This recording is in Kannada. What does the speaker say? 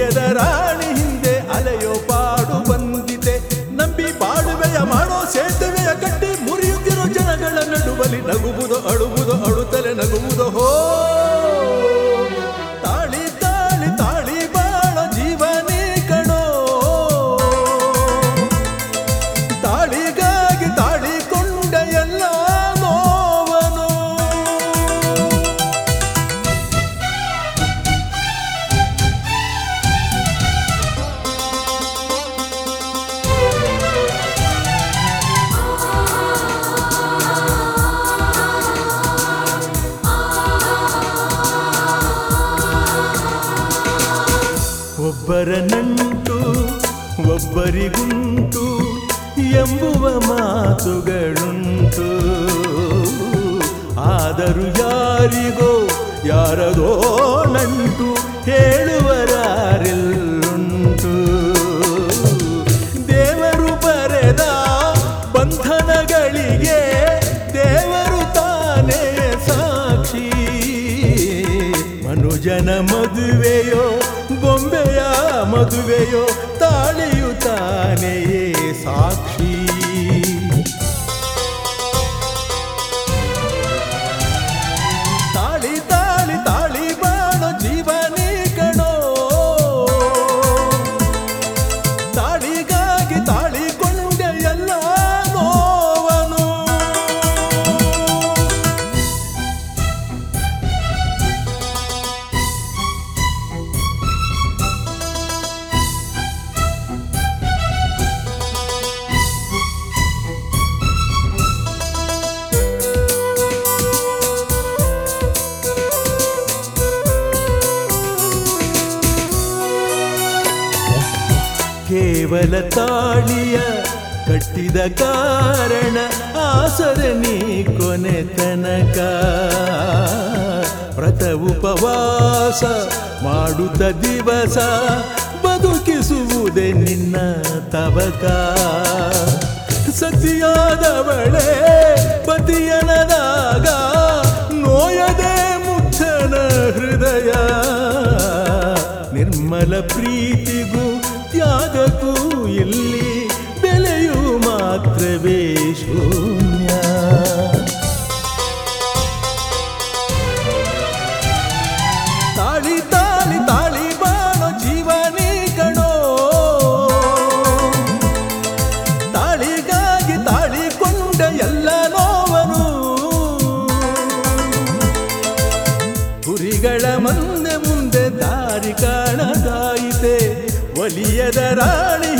ಒಲಿಯದ ರಾಣಿ ಹಿಂದೆ ಅಲೆಯೋ ಪಾಡು ಬಂದಿದೆ. ನಂಬಿ ಬಾಳುವೆಯ ಮಾಡೋ ಸೇತುವೆಯ ಕಟ್ಟಿ ಮುರಿಯುತ್ತಿರೋ ಜನಗಳ ನಡುವಲಿ ನಗುವುದು ಅಳುವುದು ಅಳುತ್ತಲೆ ನಗುವುದು. ಹೋ ತಾಳಿ ತಾಳಿ ತಾಳಿ ಬಾಳ ಜೀವನೇ ಕಣೋ, ತಾಳಿಗಾಗಿ ತಾಳಿಕೊಂಡ ಎಲ್ಲ ನೋವನು. ಒಬ್ಬರ ನಂಟು ಒಬ್ಬರಿಗುಂಟು ಎಂಬುವ ಮಾತುಗಳುಂಟು. ಆದರೂ ಯಾರಿಗೋ ಯಾರದೋ ನಂಟು ಹೇಳುವರಾರೆಲ್ಲುಂಟು. ದೇವರು ಬರೆದ ಬಂಧನಗಳಿಗೆ ದೇವರು ತಾನೇ ಸಾಕ್ಷಿ. ಮನುಜನ ಮದುವೆಯೋ ಬೊಂಬೆಯ ಮದುವೆಯೋ ತಾಳಿಯು ತಾನೆಯೇ ಸಾಕ್ಷಿ. ತಾಳಿ ತಾಳಿ ತಾಳಿ ಬಾಳೋ ಜೀವನೇ ಕಣೋ, ತಾಳಿಗಾಗಿ ತಾಳಿಕೊಂಡ ಎಲ್ಲ ನೋವನು. ಕೇವಲ ತಾಳಿಯ ಕಟ್ಟಿದ ಕಾರಣ ಆಸರೆ ನೀ ಕೊನೆ ತನಕ. ವ್ರತ ಉಪವಾಸ ಮಾಡುತ್ತ ದಿವಸ ಬದುಕಿಸುವುದೇ ನಿನ್ನ ತವಕ. ಸತಿಯಾದವಳೇ ಪತಿಯನದಾಗ ನೋಯದೆ ಮುಗ್ಧನ ಹೃದಯ. ನಿರ್ಮಲ ಪ್ರೀತಿಗೂ ತ್ಯಾಗಕ್ಕೂ ಇಲ್ಲಿ ಬೆಲೆಯು ಮಾತ್ರವೇ ಶೂನ್ಯ. ತಾಳಿ ತಾಳಿ ತಾಳಿ ಬಾಳೋ ಜೀವನೇ ಕಣೋ, ತಾಳಿಗಾಗಿ ತಾಳಿಕೊಂಡ ಎಲ್ಲ ನೋವನು. ಕುರಿಗಳ ಮುಂದೆ ಮುಂದೆ ದಾರಿ ಕಾಣದಾಯಿತೆ, ಒಲಿಯದ ರಾಣಿ